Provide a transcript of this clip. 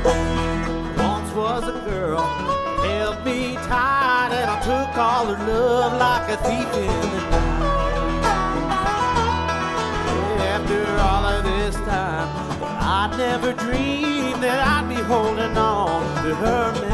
Once was a girl, held me tight, and I took all her love like a thief in the night. After all of this time, I'd never dreamed that I'd be holding on to her.